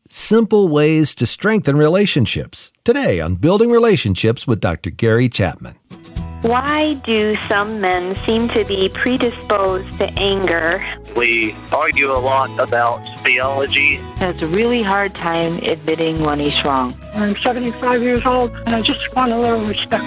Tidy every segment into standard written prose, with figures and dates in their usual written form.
Simple ways to strengthen relationships. Today on Building Relationships with Dr. Gary Chapman. Why do some men seem to be predisposed to anger? We argue a lot about theology. Has a really hard time admitting when he's wrong. I'm 75 years old, and I just want a little respect.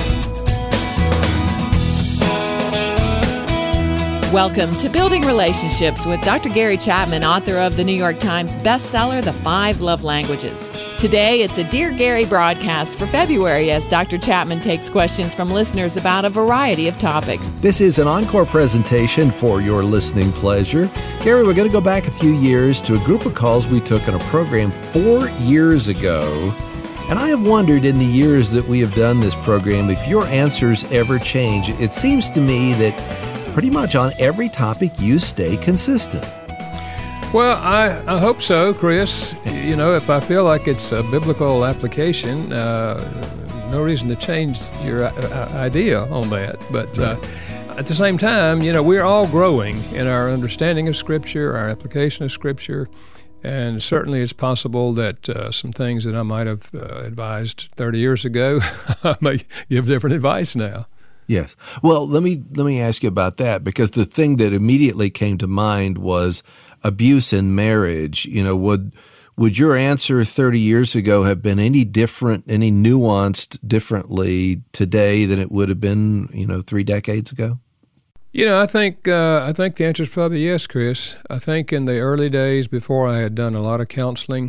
Welcome to Building Relationships with Dr. Gary Chapman, author of the New York Times bestseller, The 5 Love Languages. Today, it's a Dear Gary broadcast for February as Dr. Chapman takes questions from listeners about a variety of topics. This is an encore presentation for your listening pleasure. Gary, we're going to go back a few years to a group of calls we took on a program 4 years ago. And I have wondered in the years that we have done this program if your answers ever change. It seems to me that pretty much on every topic you stay consistent. Well, I hope so, Chris. You know, if I feel like it's a biblical application, no reason to change your idea on that. But at the same time, you know, we're all growing in our understanding of Scripture, our application of Scripture, and certainly it's possible that some things that I might have advised 30 years ago, I may give different advice now. Yes. Well, let me ask you about that, because the thing that immediately came to mind was abuse in marriage. You know, would your answer 30 years ago have been any different, any nuanced differently today than it would have been, 3 decades ago? You know, I think the answer is probably yes, Chris. I think in the early days before I had done a lot of counseling,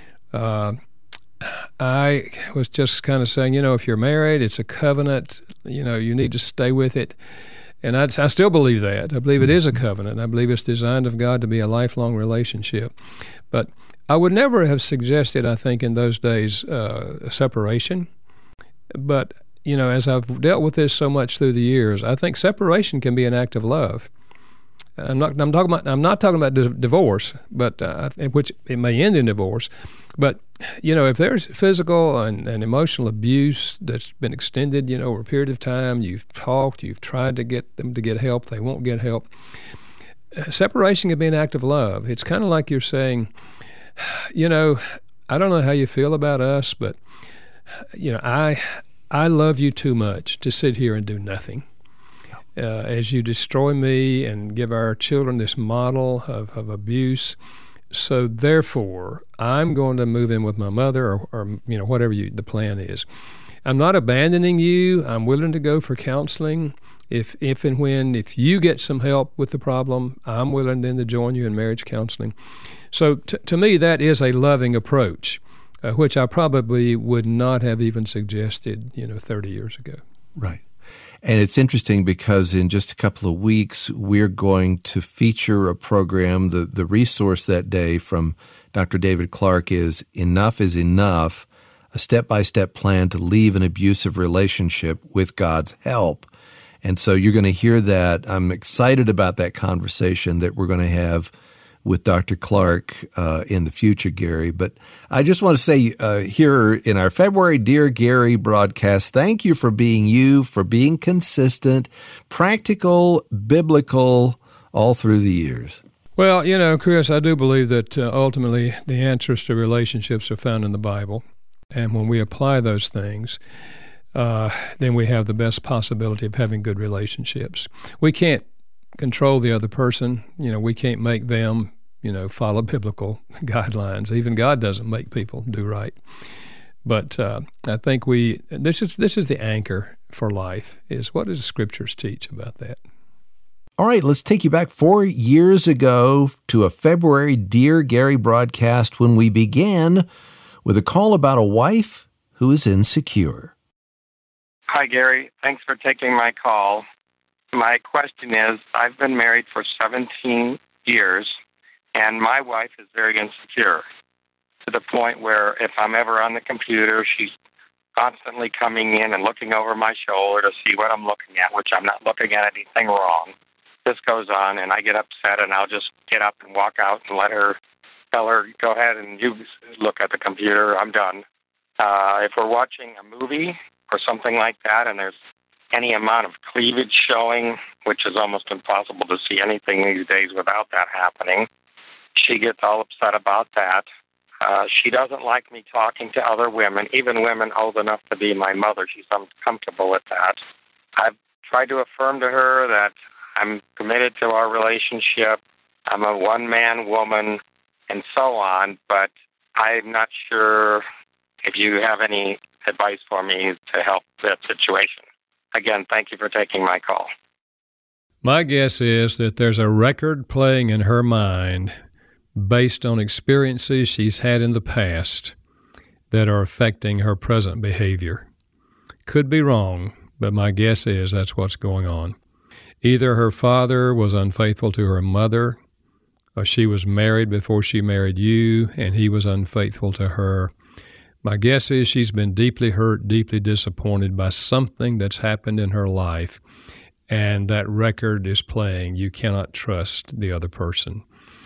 I was just kind of saying, if you're married, it's a covenant, you need to stay with it. And I still believe that. I believe it is a covenant. I believe it's designed of God to be a lifelong relationship. But I would never have suggested, I think, in those days, a separation. But, as I've dealt with this so much through the years, I think separation can be an act of love. I'm not talking about divorce, but which it may end in divorce. But if there's physical and emotional abuse that's been extended, over a period of time, you've talked, you've tried to get them to get help, they won't get help. Separation can be an act of love. It's kind of like you're saying, I don't know how you feel about us, but I love you too much to sit here and do nothing. As you destroy me and give our children this model of abuse. So therefore, I'm going to move in with my mother or whatever the plan is. I'm not abandoning you. I'm willing to go for counseling. If you get some help with the problem, I'm willing then to join you in marriage counseling. So to me, that is a loving approach, which I probably would not have even suggested, 30 years ago. Right. And it's interesting because in just a couple of weeks, we're going to feature a program. The resource that day from Dr. David Clark is Enough is Enough, a step-by-step plan to leave an abusive relationship with God's help. And so you're going to hear that. I'm excited about that conversation that we're going to have with Dr. Clark in the future, Gary. But I just want to say here in our February Dear Gary broadcast, thank you, for being consistent, practical, biblical, all through the years. Well, Chris, I do believe that ultimately the answers to relationships are found in the Bible. And when we apply those things, then we have the best possibility of having good relationships. We can't control the other person. We can't make them follow biblical guidelines. Even God doesn't make people do right. But I think this is the anchor for life, is what does the Scriptures teach about that? All right, let's take you back 4 years ago to a February Dear Gary broadcast when we began with a call about a wife who is insecure. Hi, Gary. Thanks for taking my call. My question is, I've been married for 17 years, and my wife is very insecure to the point where if I'm ever on the computer, she's constantly coming in and looking over my shoulder to see what I'm looking at, which I'm not looking at anything wrong. This goes on, and I get upset, and I'll just get up and walk out and tell her, go ahead and you look at the computer. I'm done. If we're watching a movie or something like that, and there's any amount of cleavage showing, which is almost impossible to see anything these days without that happening, she gets all upset about that. She doesn't like me talking to other women, even women old enough to be my mother. She's uncomfortable with that. I've tried to affirm to her that I'm committed to our relationship. I'm a one-man woman, and so on, but I'm not sure if you have any advice for me to help that situation. Again, thank you for taking my call. My guess is that there's a record playing in her mind based on experiences she's had in the past that are affecting her present behavior. Could be wrong, but my guess is that's what's going on. Either her father was unfaithful to her mother, or she was married before she married you, and he was unfaithful to her. My guess is she's been deeply hurt, deeply disappointed by something that's happened in her life, and that record is playing. You cannot trust the other person.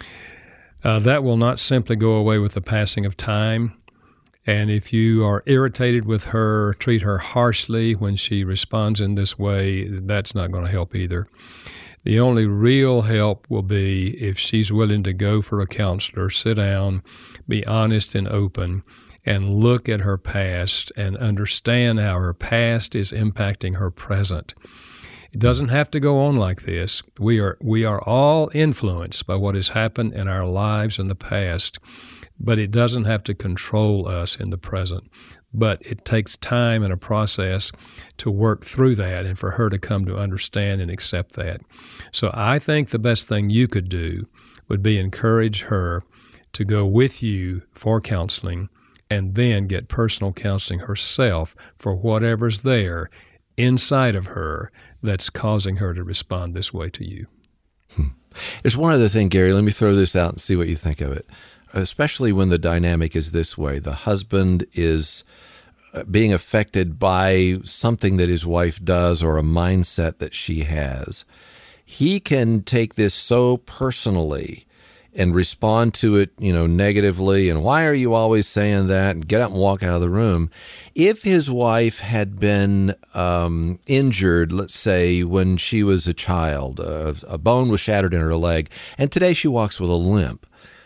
That will not simply go away with the passing of time. And if you are irritated with her, treat her harshly when she responds in this way, that's not going to help either. The only real help will be if she's willing to go for a counselor, sit down, be honest and open, and look at her past and understand how her past is impacting her present. It doesn't have to go on like this. We are all influenced by what has happened in our lives in the past, but it doesn't have to control us in the present. But it takes time and a process to work through that and for her to come to understand and accept that. So I think the best thing you could do would be encourage her to go with you for counseling and then get personal counseling herself for whatever's there inside of her that's causing her to respond this way to you. There's one other thing, Gary. Let me throw this out and see what you think of it. Especially when the dynamic is this way. The husband is being affected by something that his wife does or a mindset that she has. He can take this so personally and respond to it, negatively. And why are you always saying that? And get up and walk out of the room. If his wife had been injured, let's say when she was a child, a bone was shattered in her leg, and today she walks with a limp,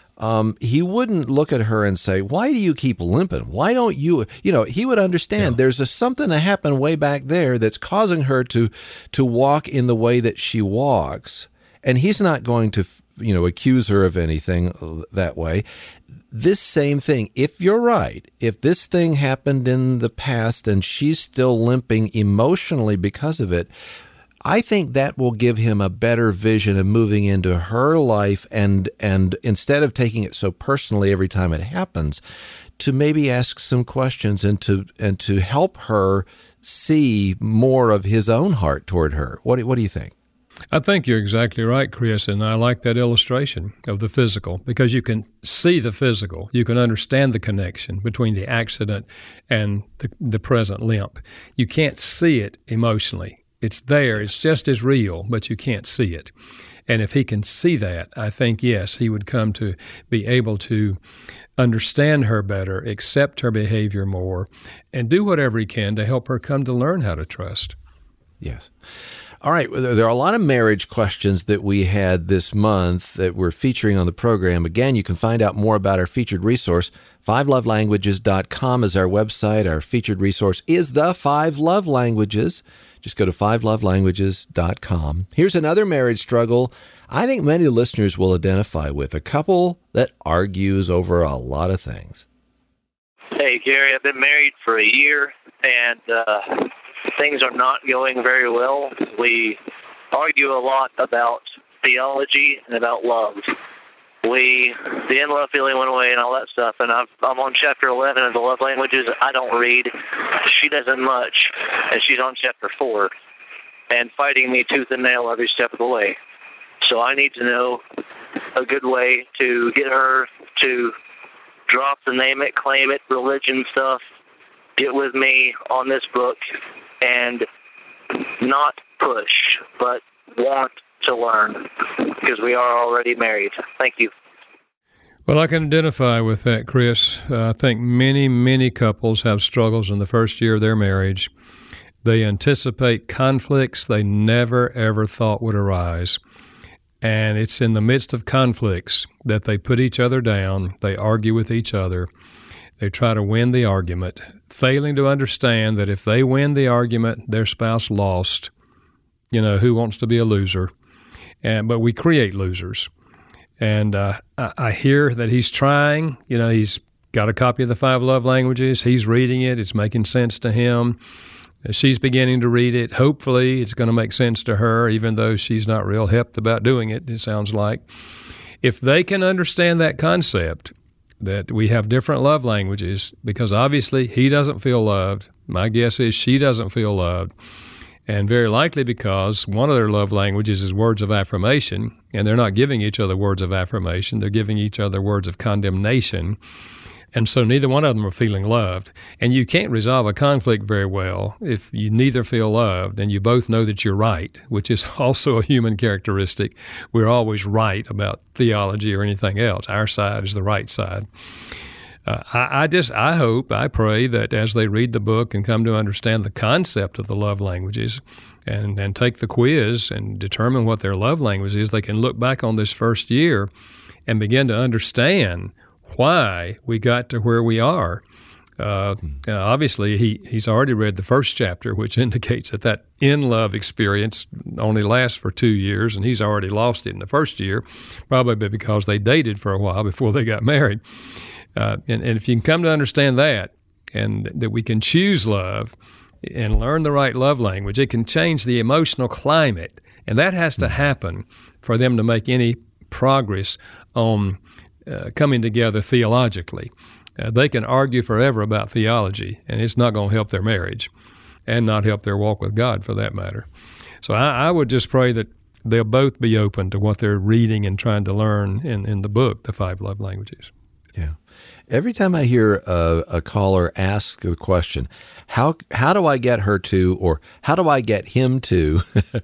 he wouldn't look at her and say, why do you keep limping? Why don't you, he would understand there's something that happened way back there that's causing her to walk in the way that she walks. And he's not going to, accuse her of anything that way. This same thing, if you're right, if this thing happened in the past and she's still limping emotionally because of it, I think that will give him a better vision of moving into her life and instead of taking it so personally every time it happens, to maybe ask some questions and to help her see more of his own heart toward her. What do you think? I think you're exactly right, Chris, and I like that illustration of the physical because you can see the physical. You can understand the connection between the accident and the present limp. You can't see it emotionally. It's there. It's just as real, but you can't see it. And if he can see that, I think, yes, he would come to be able to understand her better, accept her behavior more, and do whatever he can to help her come to learn how to trust. Yes. All right. There are a lot of marriage questions that we had this month that we're featuring on the program. Again, you can find out more about our featured resource. 5lovelanguages.com is our website. Our featured resource is the 5 Love Languages. Just go to 5lovelanguages.com. Here's another marriage struggle I think many listeners will identify with, a couple that argues over a lot of things. Hey, Gary, I've been married for a year, and things are not going very well. We argue a lot about theology and about love. The in-love feeling went away and all that stuff, and I'm on chapter 11 of the love languages. I don't read. She doesn't much, and she's on chapter 4 and fighting me tooth and nail every step of the way. So I need to know a good way to get her to drop the name it, claim it, religion stuff, get with me on this book, and not push, but want to learn, because we are already married. Thank you. Well, I can identify with that, Chris. I think many, many couples have struggles in the first year of their marriage. They anticipate conflicts they never, ever thought would arise. And it's in the midst of conflicts that they put each other down, they argue with each other, they try to win the argument, failing to understand that if they win the argument, their spouse lost. You know, who wants to be a loser? But we create losers. And I hear that he's trying. You know, he's got a copy of the 5 Love Languages. He's reading it. It's making sense to him. She's beginning to read it. Hopefully, it's going to make sense to her, even though she's not real hip about doing it, it sounds like. If they can understand that concept, that we have different love languages, because obviously he doesn't feel loved. My guess is she doesn't feel loved. And very likely because one of their love languages is words of affirmation, and they're not giving each other words of affirmation. They're giving each other words of condemnation. And so neither one of them are feeling loved. And you can't resolve a conflict very well if you neither feel loved and you both know that you're right, which is also a human characteristic. We're always right about theology or anything else. Our side is the right side. I hope, I pray that as they read the book and come to understand the concept of the love languages and take the quiz and determine what their love language is, they can look back on this first year and begin to understand why we got to where we are. Obviously, he's already read the first chapter, which indicates that in-love experience only lasts for 2 years, and he's already lost it in the first year, probably because they dated for a while before they got married. And if you can come to understand that, and that we can choose love and learn the right love language, it can change the emotional climate. And that has to happen for them to make any progress on coming together theologically. They can argue forever about theology, and it's not going to help their marriage and not help their walk with God, for that matter. So I would just pray that they'll both be open to what they're reading and trying to learn in the book, The 5 Love Languages. Yeah. Every time I hear a caller ask the question, how do I get her to, or how do I get him to,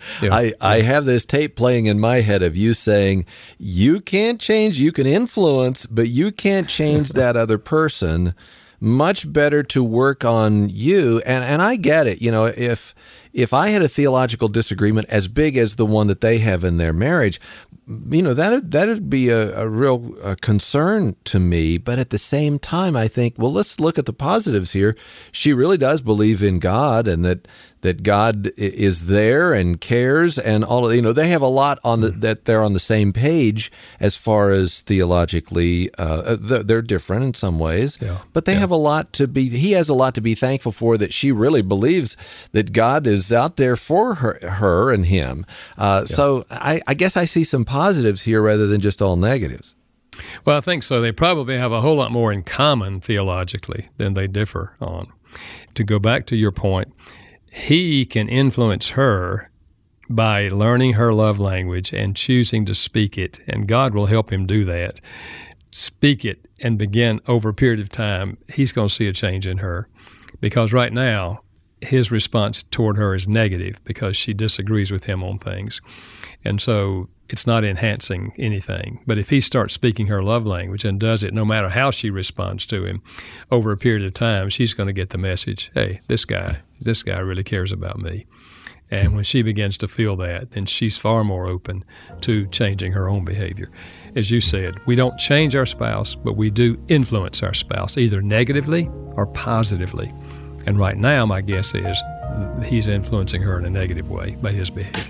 I have this tape playing in my head of you saying, you can't change, you can influence, but you can't change that other person. Much better to work on you. And I get it. You know, if I had a theological disagreement as big as the one that they have in their marriage, you know, that'd be a real concern to me. But at the same time, I think, well, let's look at the positives here. She really does believe in God, and that God is there and cares, and all of, you know, they have a lot on that they're on the same page as far as theologically. They're different in some ways, but they have a lot to be. He has a lot to be thankful for, that she really believes that God is out there for her and him. So I guess I see some positives here rather than just all negatives. Well, I think so. They probably have a whole lot more in common theologically than they differ on. To go back to your point, he can influence her by learning her love language and choosing to speak it, and God will help him do that. Speak it and begin over a period of time. He's going to see a change in her, because right now his response toward her is negative because she disagrees with him on things. And so it's not enhancing anything. But if he starts speaking her love language and does it no matter how she responds to him over a period of time, she's going to get the message, hey, this guy really cares about me. And when she begins to feel that, then she's far more open to changing her own behavior. As you said, we don't change our spouse, but we do influence our spouse, either negatively or positively. And right now, my guess is he's influencing her in a negative way by his behavior.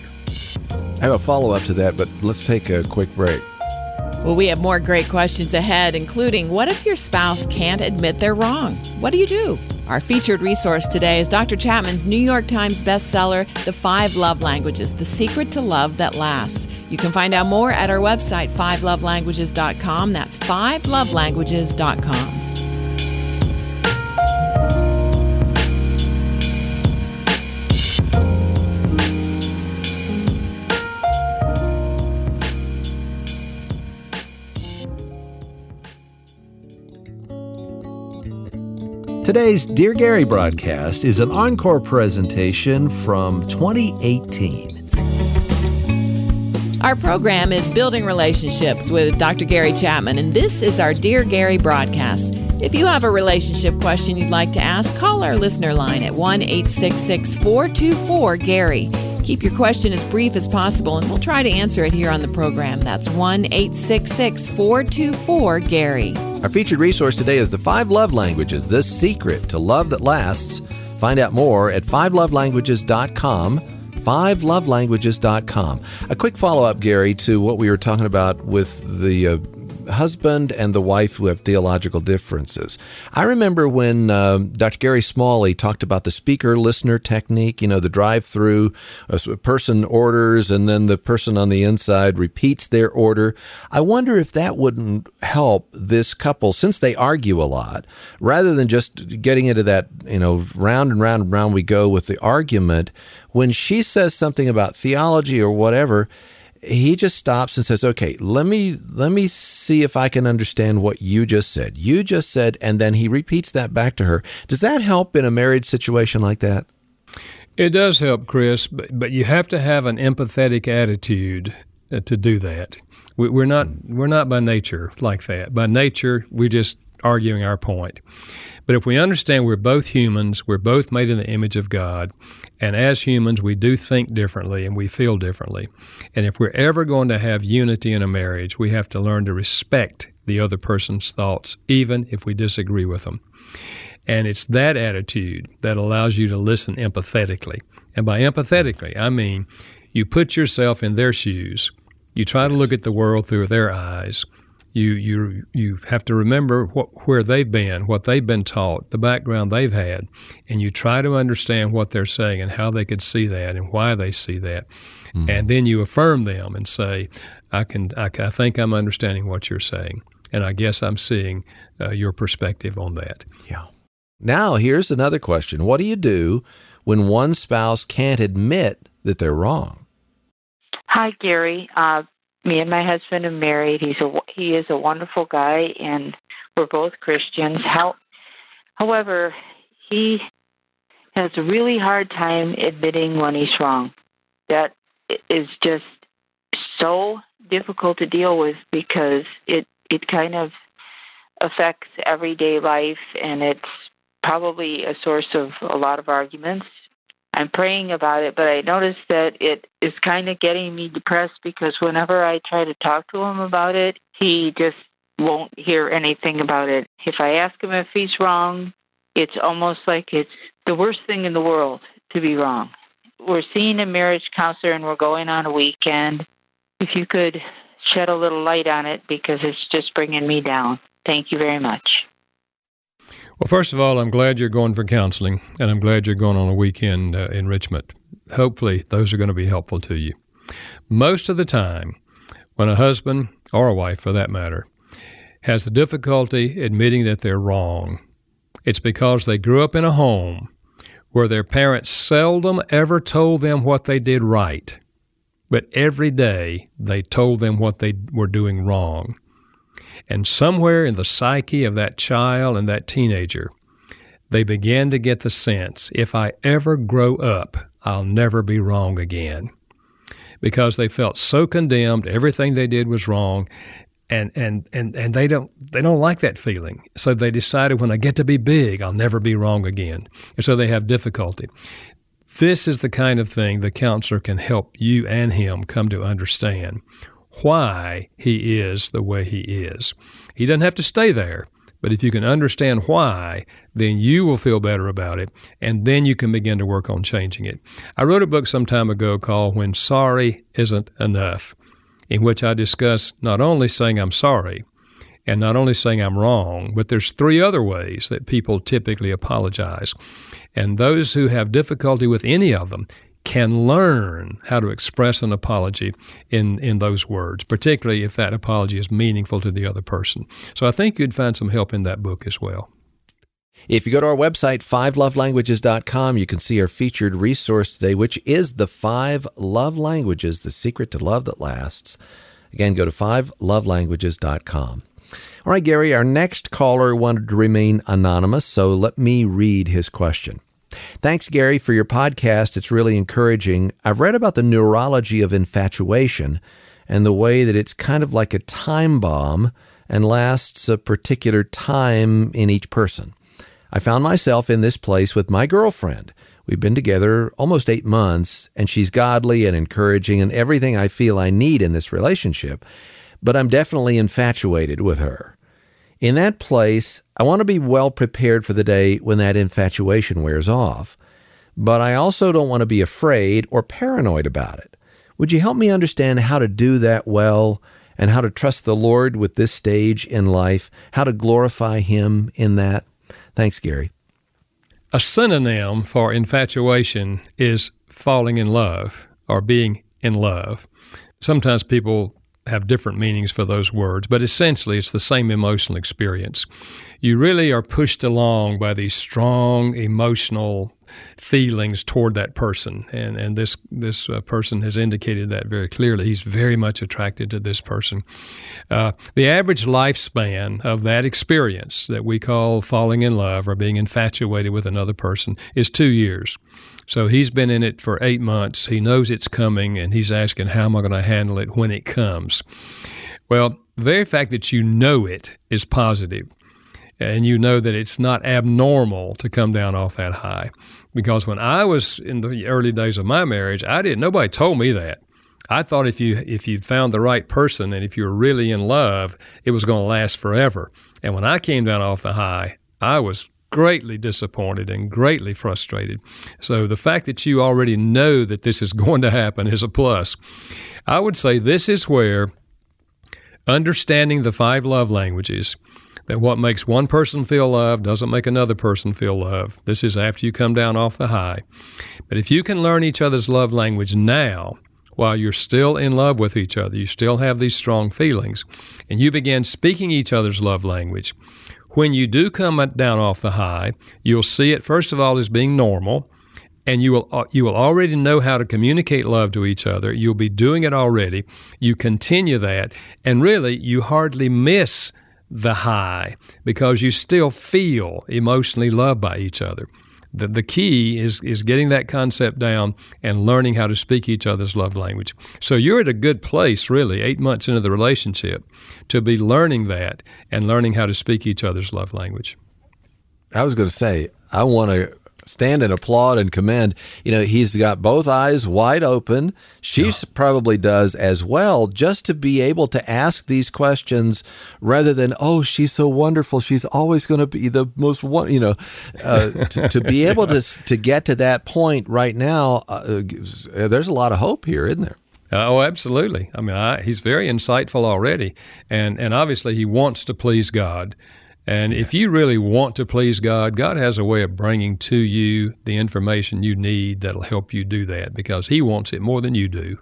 I have a follow-up to that, but let's take a quick break. Well, we have more great questions ahead, including, what if your spouse can't admit they're wrong? What do you do? Our featured resource today is Dr. Chapman's New York Times bestseller, The 5 Love Languages, The Secret to Love That Lasts. You can find out more at our website, 5lovelanguages.com. That's 5lovelanguages.com. Today's Dear Gary broadcast is an encore presentation from 2018. Our program is Building Relationships with Dr. Gary Chapman, and this is our Dear Gary broadcast. If you have a relationship question you'd like to ask, call our listener line at 1-866-424-GARY. Keep your question as brief as possible, and we'll try to answer it here on the program. That's 1-866-424-GARY. Our featured resource today is The 5 Love Languages, The Secret to Love That Lasts. Find out more at 5lovelanguages.com, 5lovelanguages.com. A quick follow-up, Gary, to what we were talking about with the husband and the wife who have theological differences. I remember when Dr. Gary Smalley talked about the speaker-listener technique, the drive-through, a person orders and then the person on the inside repeats their order. I wonder if that wouldn't help this couple, since they argue a lot, rather than just getting into that, round and round and round we go with the argument. When she says something about theology or whatever, he just stops and says, okay, let me see if I can understand what you just said. You just said, and then he repeats that back to her. Does that help in a marriage situation like that? It does help, Chris, but you have to have an empathetic attitude to do that. We're not by nature like that. By nature, we're just arguing our point. But if we understand we're both humans, we're both made in the image of God, and as humans, we do think differently and we feel differently. And if we're ever going to have unity in a marriage, we have to learn to respect the other person's thoughts, even if we disagree with them. And it's that attitude that allows you to listen empathetically. And by empathetically, I mean you put yourself in their shoes. You try to look at the world through their eyes. You have to remember where they've been, what they've been taught, the background they've had, and you try to understand what they're saying and how they could see that and why they see that. Mm-hmm. And then you affirm them and say, I think I'm understanding what you're saying, and I guess I'm seeing your perspective on that. Yeah. Now, here's another question. What do you do when one spouse can't admit that they're wrong? Hi, Gary. Me and my husband are married. He is a wonderful guy, and we're both Christians. However, he has a really hard time admitting when he's wrong. That is just so difficult to deal with because it kind of affects everyday life, and it's probably a source of a lot of arguments. I'm praying about it, but I noticed that it is kind of getting me depressed because whenever I try to talk to him about it, he just won't hear anything about it. If I ask him if he's wrong, it's almost like it's the worst thing in the world to be wrong. We're seeing a marriage counselor and we're going on a weekend. If you could shed a little light on it because it's just bringing me down. Thank you very much. Well, first of all, I'm glad you're going for counseling, and I'm glad you're going on a weekend enrichment. Hopefully, those are going to be helpful to you. Most of the time, when a husband, or a wife for that matter, has the difficulty admitting that they're wrong, it's because they grew up in a home where their parents seldom ever told them what they did right, but every day they told them what they were doing wrong. And somewhere in the psyche of that child and that teenager, they began to get the sense, if I ever grow up, I'll never be wrong again. Because they felt so condemned, everything they did was wrong, and they don't like that feeling. So they decided, when I get to be big, I'll never be wrong again. And so they have difficulty. This is the kind of thing the counselor can help you and him come to understand. Why he is the way he is. He doesn't have to stay there, but if you can understand why, then you will feel better about it, and then you can begin to work on changing it. I wrote a book some time ago called When Sorry Isn't Enough, in which I discuss not only saying I'm sorry and not only saying I'm wrong, but there's 3 other ways that people typically apologize. And those who have difficulty with any of them can learn how to express an apology in those words, particularly if that apology is meaningful to the other person. So I think you'd find some help in that book as well. If you go to our website, 5lovelanguages.com, you can see our featured resource today, which is the 5 Love Languages, The Secret to Love That Lasts. Again, go to 5lovelanguages.com. All right, Gary, our next caller wanted to remain anonymous, so let me read his question. Thanks, Gary, for your podcast. It's really encouraging. I've read about the neurology of infatuation and the way that it's kind of like a time bomb and lasts a particular time in each person. I found myself in this place with my girlfriend. We've been together almost 8 months, and she's godly and encouraging and everything I feel I need in this relationship, but I'm definitely infatuated with her. In that place, I want to be well prepared for the day when that infatuation wears off, but I also don't want to be afraid or paranoid about it. Would you help me understand how to do that well and how to trust the Lord with this stage in life, how to glorify Him in that? Thanks, Gary. A synonym for infatuation is falling in love or being in love. Sometimes people have different meanings for those words, but essentially it's the same emotional experience. You really are pushed along by these strong emotional feelings toward that person, and this person has indicated that very clearly. He's very much attracted to this person. The average lifespan of that experience that we call falling in love or being infatuated with another person is 2 years. So he's been in it for 8 months. He knows it's coming, and he's asking, how am I going to handle it when it comes? Well, the very fact that you know it is positive, and you know that it's not abnormal to come down off that high. Because when I was in the early days of my marriage, nobody told me that. I thought if you found the right person and if you were really in love, it was going to last forever. And when I came down off the high, I was greatly disappointed and greatly frustrated. So the fact that you already know that this is going to happen is a plus. I would say this is where understanding the 5 love languages, that what makes one person feel loved doesn't make another person feel loved. This is after you come down off the high. But if you can learn each other's love language now, while you're still in love with each other, you still have these strong feelings, and you begin speaking each other's love language, when you do come down off the high, you'll see it, first of all, as being normal, and you will already know how to communicate love to each other. You'll be doing it already. You continue that, and really, you hardly miss the high because you still feel emotionally loved by each other. The key is getting that concept down and learning how to speak each other's love language. So you're at a good place, really, 8 months into the relationship, to be learning that and learning how to speak each other's love language. I was going to say, I want to stand and applaud and commend. He's got both eyes wide open. She probably does as well, just to be able to ask these questions rather than, oh, she's so wonderful, she's always going to be the most to be able to get to that point right now. There's a lot of hope here, isn't there? Oh, absolutely. I mean, he's very insightful already, and obviously he wants to please God. And if you really want to please God, God has a way of bringing to you the information you need that'll help you do that, because He wants it more than you do.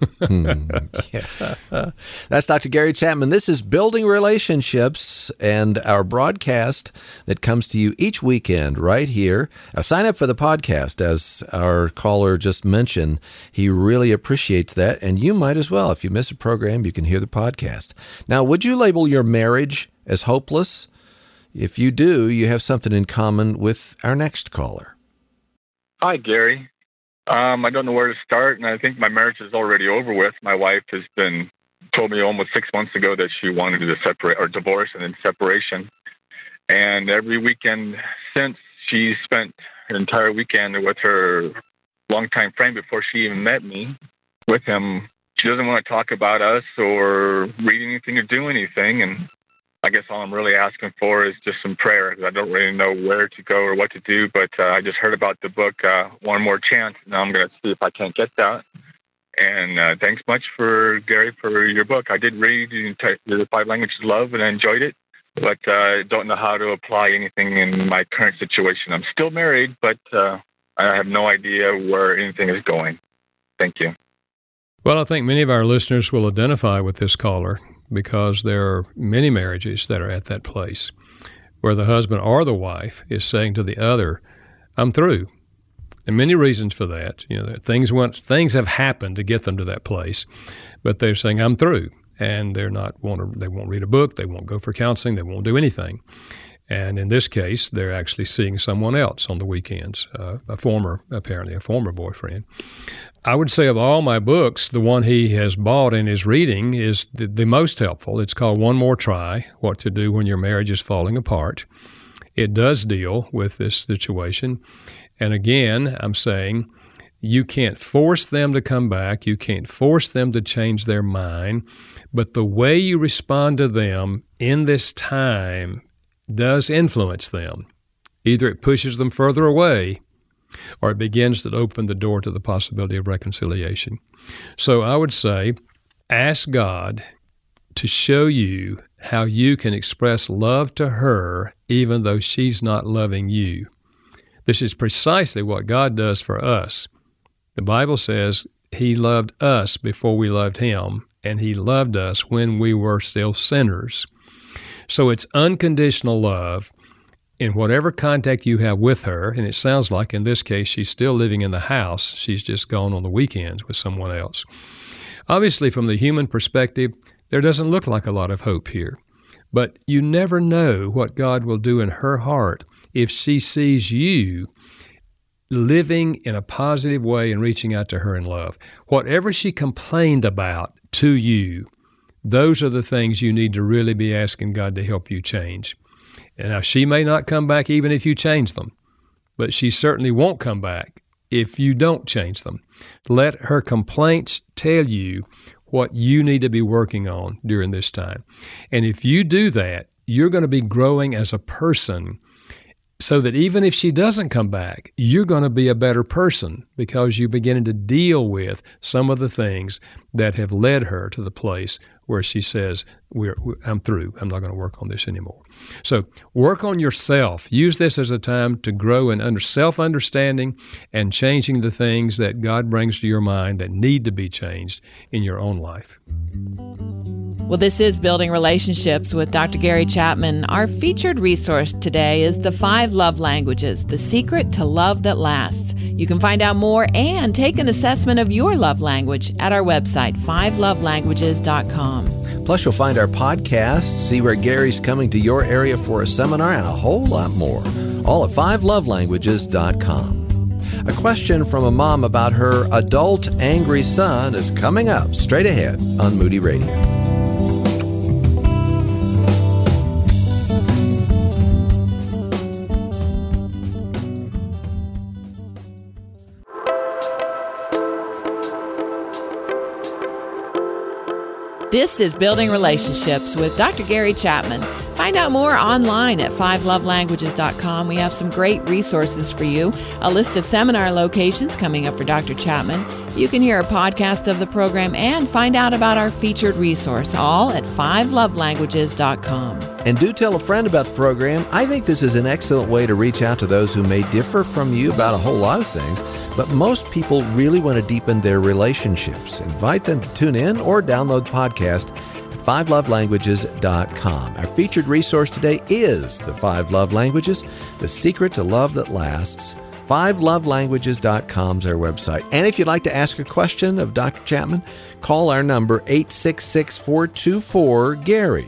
That's Dr. Gary Chapman. This is Building Relationships, and our broadcast that comes to you each weekend right here. Sign up for the podcast, as our caller just mentioned. He really appreciates that, and you might as well. If you miss a program, you can hear the podcast. Now, would you label your marriage as hopeless? If you do, you have something in common with our next caller. Hi, Gary. I don't know where to start, and I think my marriage is already over with. My wife told me almost 6 months ago that she wanted to separate or divorce and then separation. And every weekend since, she spent an entire weekend with her longtime friend before she even met me with him. She doesn't want to talk about us or read anything or do anything, and I guess all I'm really asking for is just some prayer. I don't really know where to go or what to do, but I just heard about the book, One More Chance. Now I'm going to see if I can't get that. And thanks much, Gary, for your book. I did read the 5 Languages of Love, and I enjoyed it, but I don't know how to apply anything in my current situation. I'm still married, but I have no idea where anything is going. Thank you. Well, I think many of our listeners will identify with this caller, because there are many marriages that are at that place where the husband or the wife is saying to the other, I'm through. And many reasons for that. Things have happened to get them to that place, but they're saying, I'm through. And they won't read a book, they won't go for counseling, they won't do anything. And in this case, they're actually seeing someone else on the weekends, a former boyfriend. I would say of all my books, the one he has bought and is reading is the most helpful. It's called One More Try, What to Do When Your Marriage is Falling Apart. it does deal with this situation. And again, I'm saying you can't force them to come back. You can't force them to change their mind. But the way you respond to them in this time does influence them. Either it pushes them further away, or it begins to open the door to the possibility of reconciliation. So I would say, ask God to show you how you can express love to her even though she's not loving you. This is precisely what God does for us. The Bible says He loved us before we loved Him, and He loved us when we were still sinners. So it's unconditional love in whatever contact you have with her, and it sounds like in this case she's still living in the house. She's just gone on the weekends with someone else. Obviously, from the human perspective, there doesn't look like a lot of hope here. But you never know what God will do in her heart if she sees you living in a positive way and reaching out to her in love. Whatever she complained about to you, those are the things you need to really be asking God to help you change. And now, she may not come back even if you change them, but she certainly won't come back if you don't change them. Let her complaints tell you what you need to be working on during this time. And if you do that, you're going to be growing as a person so that even if she doesn't come back, you're going to be a better person because you're beginning to deal with some of the things that have led her to the place where she says, I'm through. I'm not going to work on this anymore. So work on yourself. Use this as a time to grow in self-understanding and changing the things that God brings to your mind that need to be changed in your own life. Well, this is Building Relationships with Dr. Gary Chapman. Our featured resource today is The 5 Love Languages, The Secret to Love That Lasts. You can find out more and take an assessment of your love language at our website, 5lovelanguages.com. Plus, you'll find our podcast, see where Gary's coming to your area for a seminar, and a whole lot more, all at 5lovelanguages.com. A question from a mom about her adult angry son is coming up straight ahead on Moody Radio. This is Building Relationships with Dr. Gary Chapman. Find out more online at 5lovelanguages.com. We have some great resources for you, a list of seminar locations coming up for Dr. Chapman. You can hear a podcast of the program and find out about our featured resource, all at 5lovelanguages.com. And do tell a friend about the program. I think this is an excellent way to reach out to those who may differ from you about a whole lot of things, but most people really want to deepen their relationships. Invite them to tune in or download the podcast at 5lovelanguages.com. Our featured resource today is The 5 Love Languages, The Secret to Love That Lasts. 5lovelanguages.com is our website. And if you'd like to ask a question of Dr. Chapman, call our number 866-424-GARY.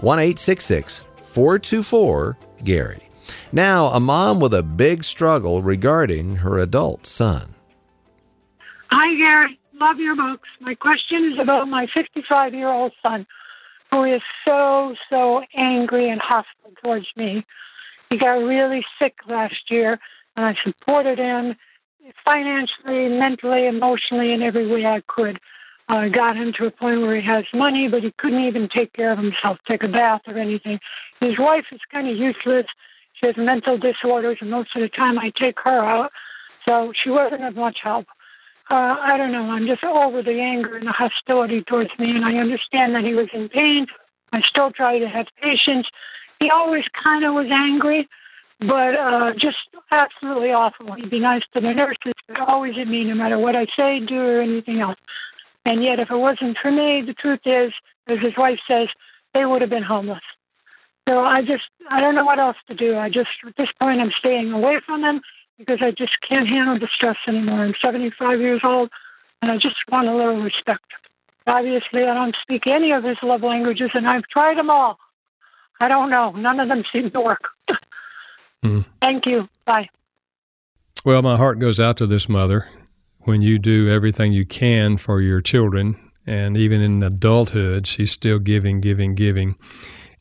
1-866-424-GARY. Now, a mom with a big struggle regarding her adult son. Hi, Gary. Love your books. My question is about my 55-year-old son, who is so angry and hostile towards me. He got really sick last year, and I supported him financially, mentally, emotionally, in every way I could. I got him to a point where he has money, but he couldn't even take care of himself, take a bath or anything. His wife is kind of useless. She has mental disorders, and most of the time I take her out, so she wasn't of much help. I don't know. I'm just over the anger and the hostility towards me, and I understand that he was in pain. I still try to have patience. He always kind of was angry, but just absolutely awful. He'd be nice to the nurses, but always at me, no matter what I say, do, or anything else. And yet, if it wasn't for me, the truth is, as his wife says, they would have been homeless. So I don't know what else to do. At this point, I'm staying away from them because I just can't handle the stress anymore. I'm 75 years old, and I just want a little respect. Obviously, I don't speak any of his love languages, and I've tried them all. I don't know. None of them seem to work. Thank you. Bye. Well, my heart goes out to this mother when you do everything you can for your children, and even in adulthood, she's still giving.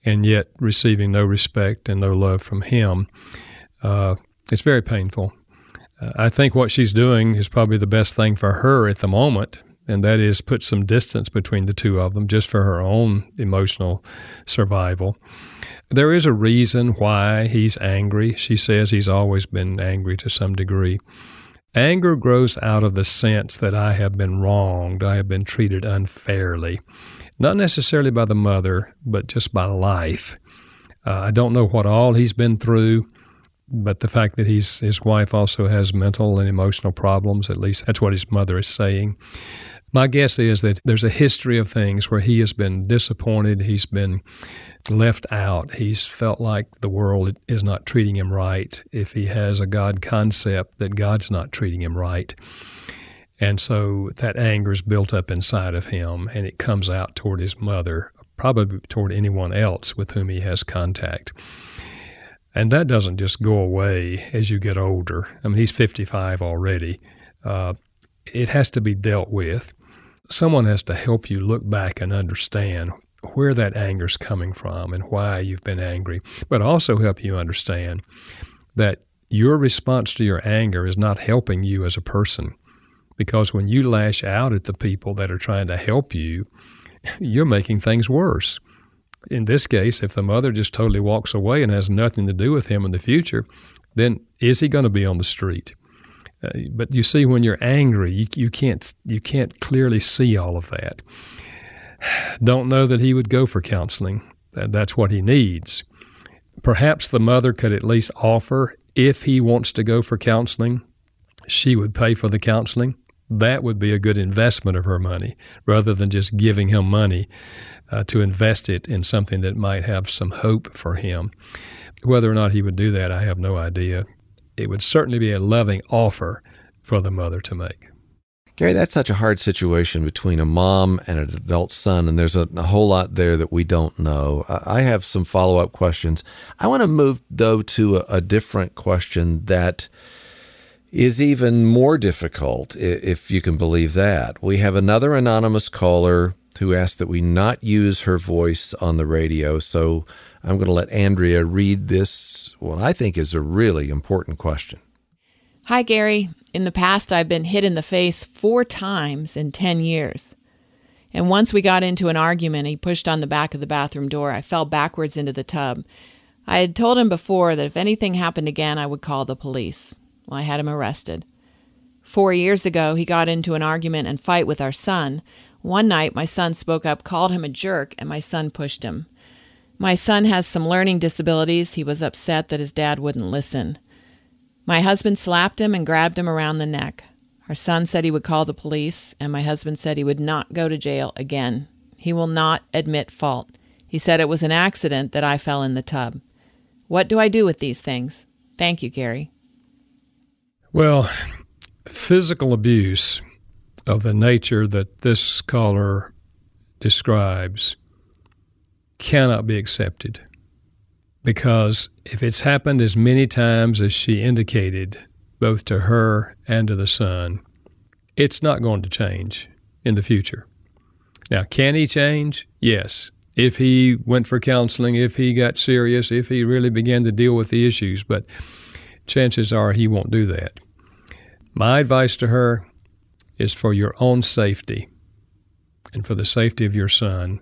and yet receiving no respect and no love from him. It's very painful. I think what she's doing is probably the best thing for her at the moment, and that is put some distance between the two of them just for her own emotional survival. There is a reason why he's angry. She says he's always been angry to some degree. Anger grows out of the sense that I have been wronged, I have been treated unfairly, not necessarily by the mother, but just by life. I don't know what all he's been through, but the fact that his wife also has mental and emotional problems, at least that's what his mother is saying. My guess is that there's a history of things where he has been disappointed, he's been left out, he's felt like the world is not treating him right. If he has a God concept, that God's not treating him right. And so that anger is built up inside of him, and it comes out toward his mother, probably toward anyone else with whom he has contact. And that doesn't just go away as you get older. I mean, he's 55 already. It has to be dealt with. Someone has to help you look back and understand where that anger's coming from and why you've been angry, but also help you understand that your response to your anger is not helping you as a person. Because when you lash out at the people that are trying to help you, you're making things worse. In this case, if the mother just totally walks away and has nothing to do with him in the future, then is he going to be on the street? But you see, when you're angry, you can't clearly see all of that. Don't know that he would go for counseling. That's what he needs. Perhaps the mother could at least offer, if he wants to go for counseling, she would pay for the counseling. That would be a good investment of her money, rather than just giving him money to invest it in something that might have some hope for him. Whether or not he would do that, I have no idea. It would certainly be a loving offer for the mother to make. Gary, that's such a hard situation between a mom and an adult son, and there's a whole lot there that we don't know. I have some follow-up questions. I want to move, though, to a different question that is even more difficult, if you can believe that. We have another anonymous caller who asked that we not use her voice on the radio, so I'm going to let Andrea read this, what I think is a really important question. Hi, Gary. In the past, I've been hit in the face 4 times in 10 years. And once we got into an argument, he pushed on the back of the bathroom door. I fell backwards into the tub. I had told him before that if anything happened again, I would call the police. Well, I had him arrested. 4 years ago, he got into an argument and fight with our son. One night, my son spoke up, called him a jerk, and my son pushed him. My son has some learning disabilities. He was upset that his dad wouldn't listen. My husband slapped him and grabbed him around the neck. Our son said he would call the police, and my husband said he would not go to jail again. He will not admit fault. He said it was an accident that I fell in the tub. What do I do with these things? Thank you, Gary. Well, physical abuse of the nature that this caller describes cannot be accepted, because if it's happened as many times as she indicated, both to her and to the son, it's not going to change in the future. Now, can he change? Yes. If he went for counseling, if he got serious, if he really began to deal with the issues, but chances are he won't do that. My advice to her is, for your own safety and for the safety of your son.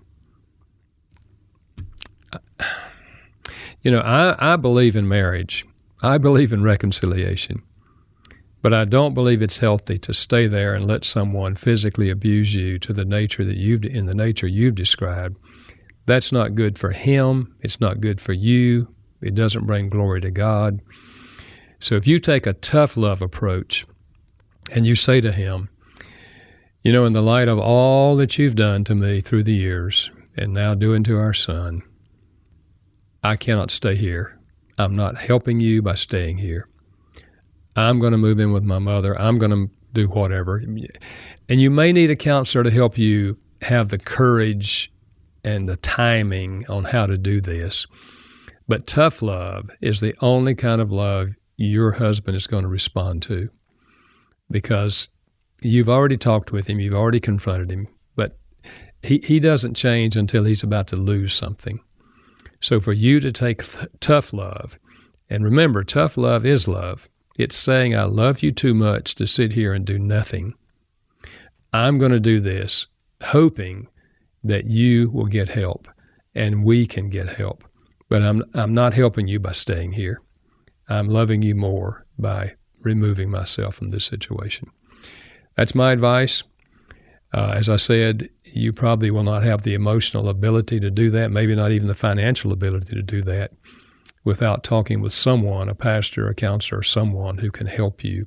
You know, I believe in marriage. I believe in reconciliation. But I don't believe it's healthy to stay there and let someone physically abuse you to the nature that in the nature you've described. That's not good for him. It's not good for you. It doesn't bring glory to God. So if you take a tough love approach and you say to him, you know, in the light of all that you've done to me through the years and now doing to our son, I cannot stay here. I'm not helping you by staying here. I'm going to move in with my mother. I'm going to do whatever. And you may need a counselor to help you have the courage and the timing on how to do this. But tough love is the only kind of love your husband is going to respond to, because you've already talked with him, you've already confronted him, but he doesn't change until he's about to lose something. So for you to take tough love, and remember, tough love is love. It's saying, I love you too much to sit here and do nothing. I'm going to do this, hoping that you will get help and we can get help. But I'm not helping you by staying here. I'm loving you more by removing myself from this situation. That's my advice. As I said, you probably will not have the emotional ability to do that, maybe not even the financial ability to do that, without talking with someone, a pastor, a counselor, someone who can help you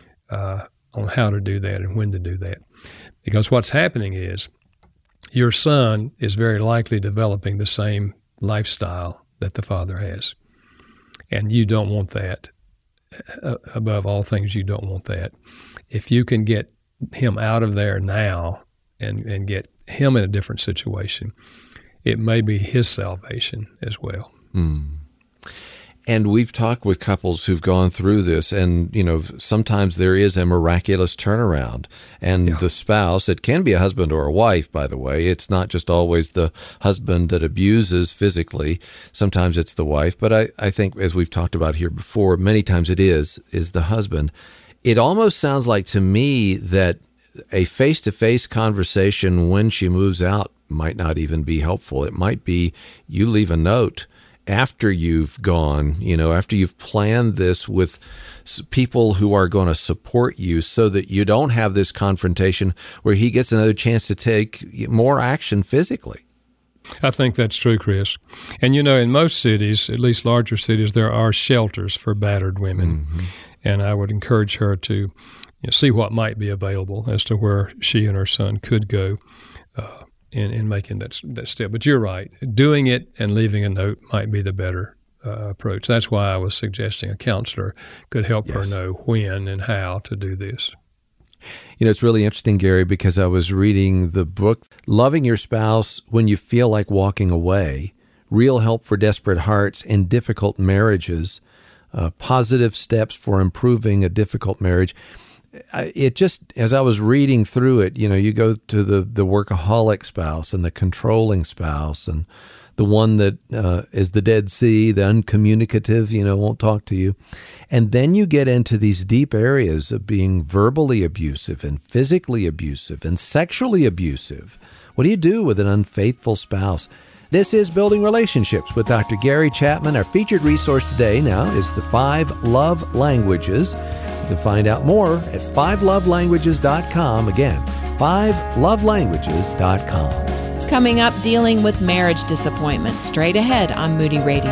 on how to do that and when to do that. Because what's happening is your son is very likely developing the same lifestyle that the father has. And you don't want that. Above all things, you don't want that. If you can get him out of there now and get him in a different situation, it may be his salvation as well. And we've talked with couples who've gone through this, and, sometimes there is a miraculous turnaround. And the spouse, it can be a husband or a wife, by the way. It's not just always the husband that abuses physically. Sometimes it's the wife. But I think, as we've talked about here before, many times it is the husband. It almost sounds like to me that a face-to-face conversation when she moves out might not even be helpful. It might be you leave a note after you've gone, after you've planned this with people who are going to support you so that you don't have this confrontation where he gets another chance to take more action physically. I think that's true, Chris. And, in most cities, at least larger cities, there are shelters for battered women. Mm-hmm. And I would encourage her to see what might be available as to where she and her son could go in making that step. But you're right. Doing it and leaving a note might be the better approach. That's why I was suggesting a counselor could help her know when and how to do this. It's really interesting, Gary, because I was reading the book, Loving Your Spouse When You Feel Like Walking Away, Real Help for Desperate Hearts in Difficult Marriages, Positive Steps for Improving a Difficult Marriage. It just, as I was reading through it, you go to the workaholic spouse and the controlling spouse and the one that is the Dead Sea, the uncommunicative, won't talk to you. And then you get into these deep areas of being verbally abusive and physically abusive and sexually abusive. What do you do with an unfaithful spouse? This is Building Relationships with Dr. Gary Chapman. Our featured resource today now is the 5 Love Languages. You can find out more at 5lovelanguages.com. Again, 5lovelanguages.com. Coming up, dealing with marriage disappointment, straight ahead on Moody Radio.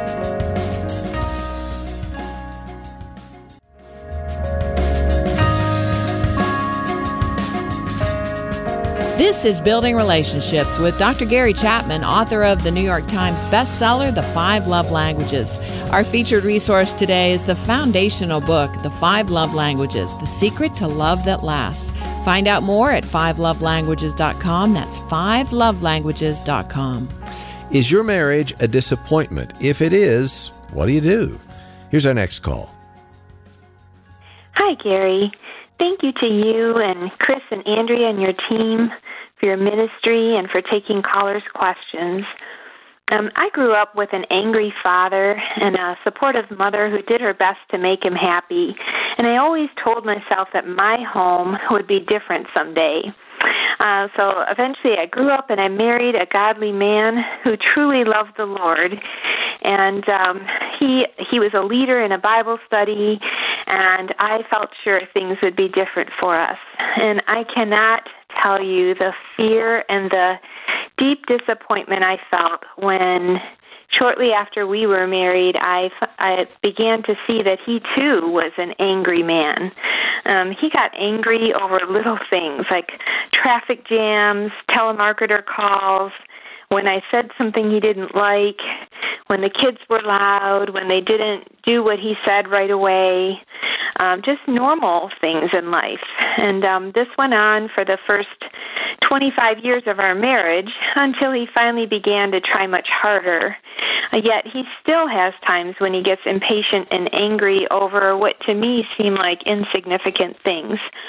This is Building Relationships with Dr. Gary Chapman, author of the New York Times bestseller, The 5 Love Languages. Our featured resource today is the foundational book, The 5 Love Languages, The Secret to Love That Lasts. Find out more at 5lovelanguages.com. That's 5lovelanguages.com. Is your marriage a disappointment? If it is, what do you do? Here's our next call. Hi, Gary. Thank you to you and Chris and Andrea and your team for your ministry and for taking callers' questions. I grew up with an angry father and a supportive mother who did her best to make him happy, and I always told myself that my home would be different someday. So eventually I grew up and I married a godly man who truly loved the Lord, and he was a leader in a Bible study, and I felt sure things would be different for us. And I cannot tell you the fear and the deep disappointment I felt when, shortly after we were married, I began to see that he too was an angry man. He got angry over little things like traffic jams, telemarketer calls, when I said something he didn't like, when the kids were loud, when they didn't do what he said right away, just normal things in life. And this went on for the first 25 years of our marriage until he finally began to try much harder. Yet he still has times when he gets impatient and angry over what to me seem like insignificant things.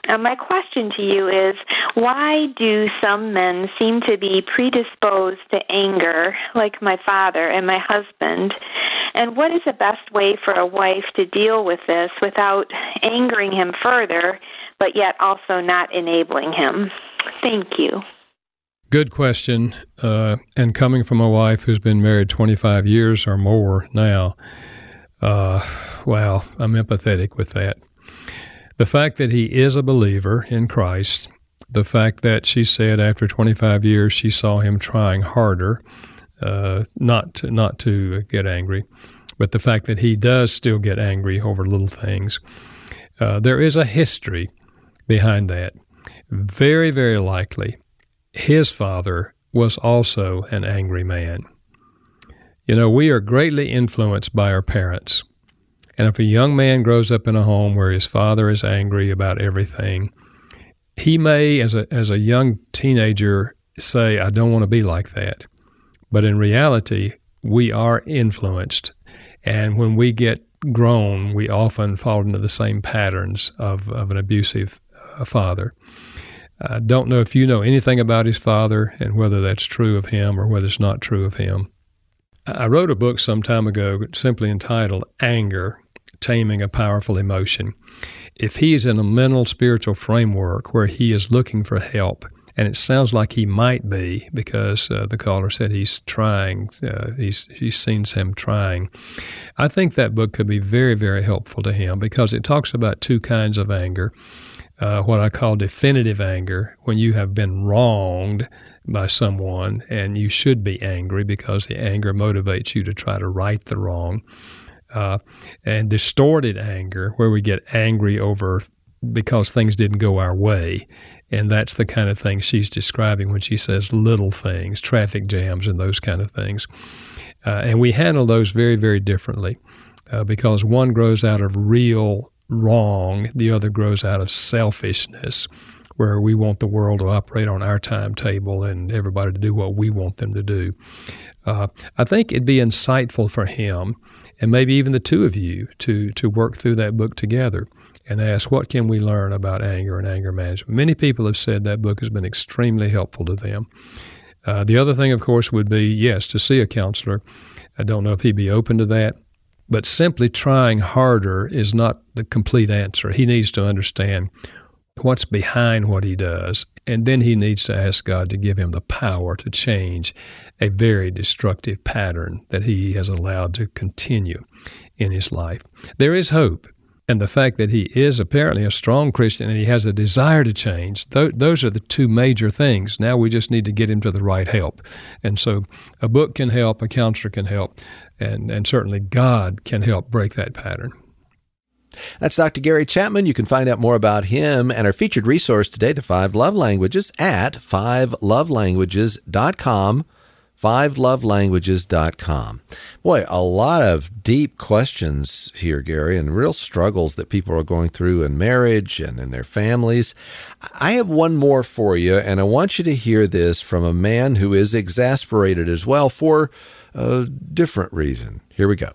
My question to you is, why do some men seem to be predisposed to anger, like my father and my husband? And what is the best way for a wife to deal with this without angering him further, but yet also not enabling him? Thank you. Good question. And coming from a wife who's been married 25 years or more now, wow, I'm empathetic with that. The fact that he is a believer in Christ, the fact that she said after 25 years she saw him trying harder, not to get angry, but the fact that he does still get angry over little things. There is a history behind that. Very, very likely, his father was also an angry man. You know, we are greatly influenced by our parents. And if a young man grows up in a home where his father is angry about everything, he may, as a young teenager, say, I don't want to be like that. But in reality, we are influenced. And when we get grown, we often fall into the same patterns of an abusive father. I don't know if you know anything about his father and whether that's true of him or whether it's not true of him. I wrote a book some time ago simply entitled Anger, Taming a Powerful Emotion. If he is in a mental, spiritual framework where he is looking for help, and it sounds like he might be because the caller said he's trying, he's seen him trying, I think that book could be very, very helpful to him because it talks about two kinds of anger. What I call definitive anger, when you have been wronged by someone and you should be angry because the anger motivates you to try to right the wrong. And distorted anger, where we get angry over because things didn't go our way. And that's the kind of thing she's describing when she says little things, traffic jams and those kind of things. And we handle those very, very differently because one grows out of real wrong, the other grows out of selfishness, where we want the world to operate on our timetable and everybody to do what we want them to do. I think it'd be insightful for him, and maybe even the two of you, to work through that book together and ask, what can we learn about anger and anger management? Many people have said that book has been extremely helpful to them. The other thing, of course, would be, yes, to see a counselor. I don't know if he'd be open to that. But simply trying harder is not the complete answer. He needs to understand what's behind what he does, and then he needs to ask God to give him the power to change a very destructive pattern that he has allowed to continue in his life. There is hope, and the fact that he is apparently a strong Christian and he has a desire to change, those are the two major things. Now we just need to get him to the right help. And so a book can help, a counselor can help, and certainly God can help break that pattern. That's Dr. Gary Chapman. You can find out more about him and our featured resource today, The 5 Love Languages, at 5lovelanguages.com. 5lovelanguages.com. Boy, a lot of deep questions here, Gary, and real struggles that people are going through in marriage and in their families. I have one more for you, and I want you to hear this from a man who is exasperated as well for a different reason. Here we go.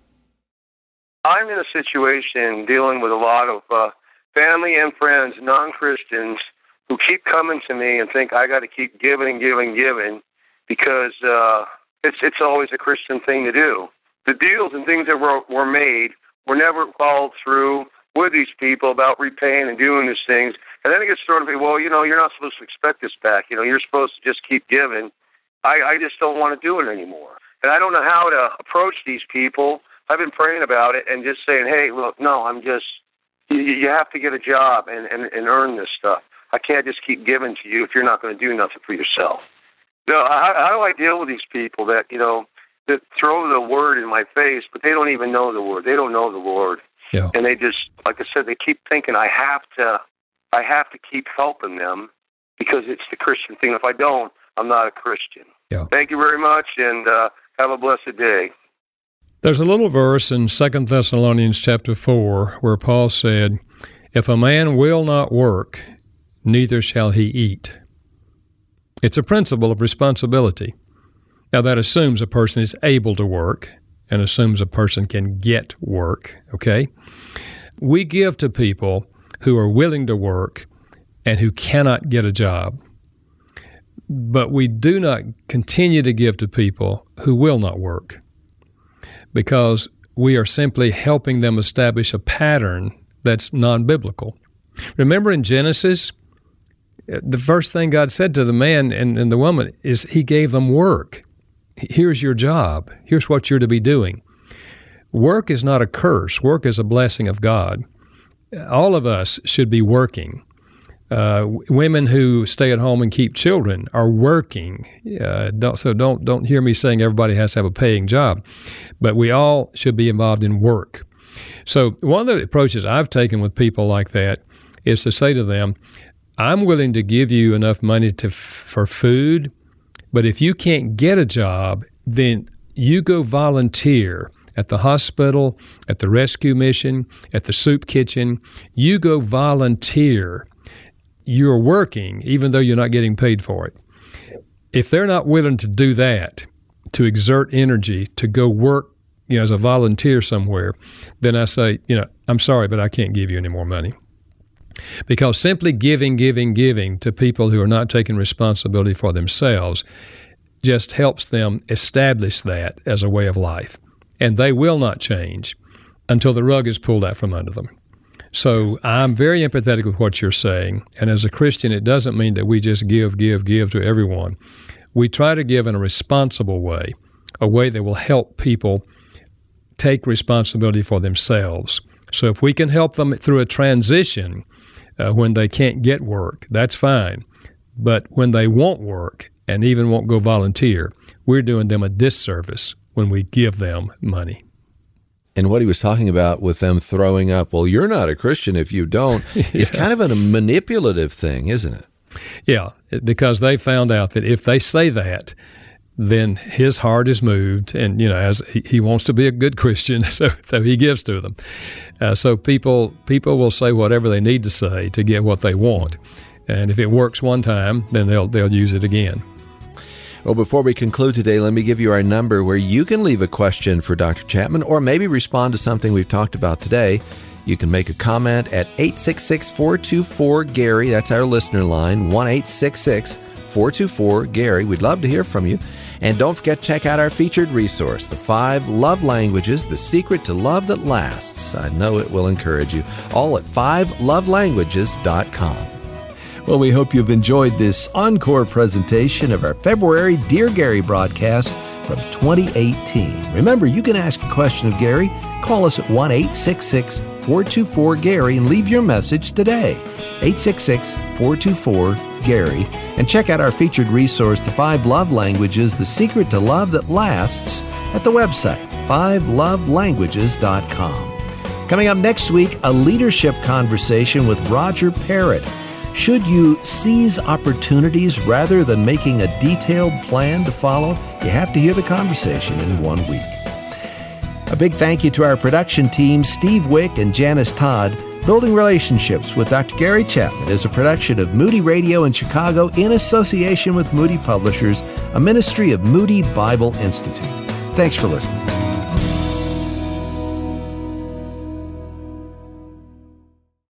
I'm in a situation dealing with a lot of family and friends, non-Christians, who keep coming to me and think I got to keep giving because it's always a Christian thing to do. The deals and things that were made were never followed through with these people about repaying and doing these things. And then it gets sort of, well, you know, you're not supposed to expect this back. You know, you're supposed to just keep giving. I just don't want to do it anymore. And I don't know how to approach these people. I've been praying about it and just saying, hey, look, no, you have to get a job and earn this stuff. I can't just keep giving to you if you're not going to do nothing for yourself. No, how do I deal with these people that, you know, that throw the word in my face, but they don't even know the word. They don't know the Lord. Yeah. And they just, like I said, they keep thinking I have to keep helping them because it's the Christian thing. If I don't, I'm not a Christian. Yeah. Thank you very much, and have a blessed day. There's a little verse in 2 Thessalonians chapter 4 where Paul said, if a man will not work, neither shall he eat. It's a principle of responsibility. Now, that assumes a person is able to work and assumes a person can get work, okay? We give to people who are willing to work and who cannot get a job. But we do not continue to give to people who will not work, because we are simply helping them establish a pattern that's non-biblical. Remember in Genesis, the first thing God said to the man and the woman is He gave them work. Here's your job. Here's what you're to be doing. Work is not a curse. Work is a blessing of God. All of us should be working. Women who stay at home and keep children are working. Don't hear me saying everybody has to have a paying job, but we all should be involved in work. So one of the approaches I've taken with people like that is to say to them, I'm willing to give you enough money for food, but if you can't get a job, then you go volunteer at the hospital, at the rescue mission, at the soup kitchen. You go volunteer. You're working, even though you're not getting paid for it. If they're not willing to do that, to exert energy, to go work, as a volunteer somewhere, then I say, I'm sorry, but I can't give you any more money. Because simply giving to people who are not taking responsibility for themselves just helps them establish that as a way of life. And they will not change until the rug is pulled out from under them. So I'm very empathetic with what you're saying. And as a Christian, it doesn't mean that we just give to everyone. We try to give in a responsible way, a way that will help people take responsibility for themselves. So if we can help them through a transition when they can't get work, that's fine. But when they won't work and even won't go volunteer, we're doing them a disservice when we give them money. And what he was talking about with them throwing up, well, you're not a Christian if you don't, is kind of a manipulative thing, isn't it? Yeah, because they found out that if they say that, then his heart is moved, and as he wants to be a good Christian, so he gives to them. So people will say whatever they need to say to get what they want, and if it works one time, then they'll use it again. Well, before we conclude today, let me give you our number where you can leave a question for Dr. Chapman or maybe respond to something we've talked about today. You can make a comment at 866-424-GARY. That's our listener line, 1-866-424-GARY. We'd love to hear from you. And don't forget to check out our featured resource, The 5 Love Languages, The Secret to Love That Lasts. I know it will encourage you. All at 5lovelanguages.com. Well, we hope you've enjoyed this encore presentation of our February Dear Gary broadcast from 2018. Remember, you can ask a question of Gary. Call us at 1-866-424-GARY and leave your message today. 866-424-GARY. And check out our featured resource, The 5 Love Languages, The Secret to Love That Lasts, at the website, 5lovelanguages.com. Coming up next week, a leadership conversation with Roger Parrott. Should you seize opportunities rather than making a detailed plan to follow? You have to hear the conversation in 1 week. A big thank you to our production team, Steve Wick and Janice Todd. Building Relationships with Dr. Gary Chapman is a production of Moody Radio in Chicago in association with Moody Publishers, a ministry of Moody Bible Institute. Thanks for listening.